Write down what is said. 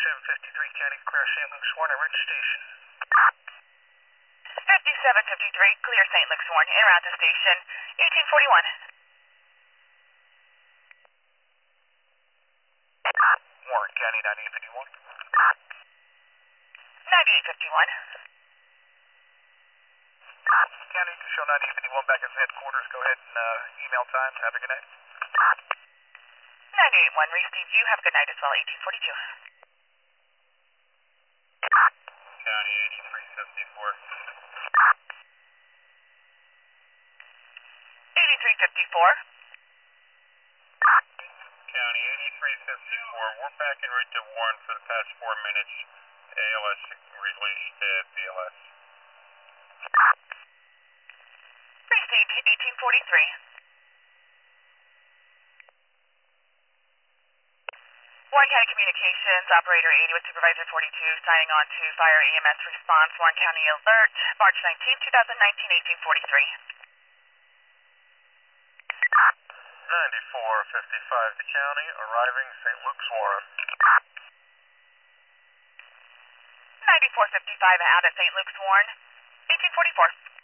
5753 County Clear St. Luke's Warren at Ridge Station. 5753 Clear St. Luke's Warren, en route to station 1841. Warren County 9851. 9851. County, show 9851 back at headquarters. Go ahead and email times. Have a good night. 981, received you. Have a good night as well, 1842. County 8354. 8354. County 8354. We're back en route to Warren for the past 4 minutes. ALS released BLS. Received 1843. Warren County Communications, Operator 80 with Supervisor 42, signing on to Fire EMS Response, Warren County Alert, March 19, 2019, 1843. 9455 to County, arriving St. Luke's Warren. 9455 out at St. Luke's Warren, 1844.